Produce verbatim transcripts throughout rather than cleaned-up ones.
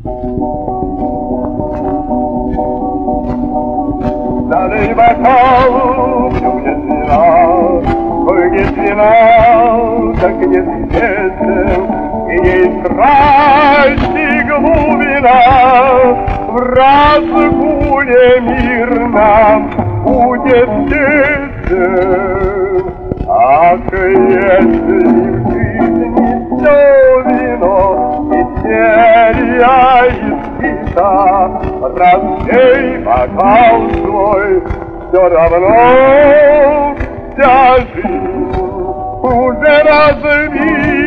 Dalej bokał ciągnie wina, płynie wina, tak nie świecę i jej страсти глубина wraz głowie mirna будет сердце. Ах, если в жизни все вино и серия испита, разбей бокал свой, все равно вся жизнь уже разбита.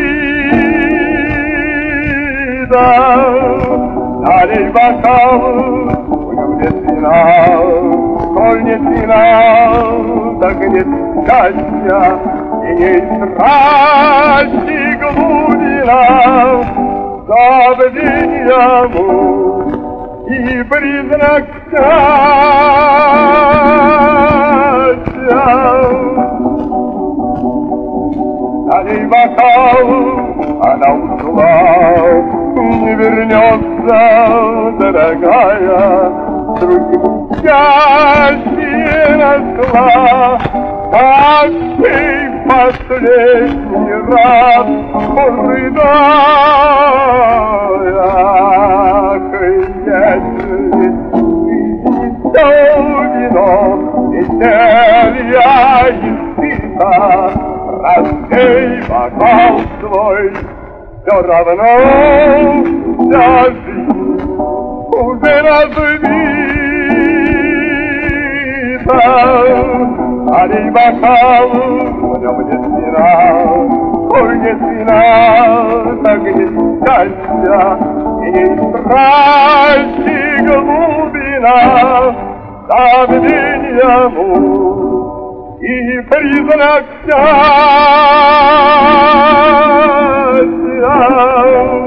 Налей бокал, в нет вина, коль нет вина, так нет счастья, и нет страсти глубина, забвенья мук и признак счастья. Налей бокал, она ушла, не вернется, дорогая, другим счастье нашла, как ты в последний раз рыдая. Если ты все вино и зелья испита, разбей бокал свой, все равно вся жизнь уже разбита. Налей бокал, в нем нет вина, коль нет вина, так нет счастья, и нет страсти глубина, забвенья мук и признак счастья.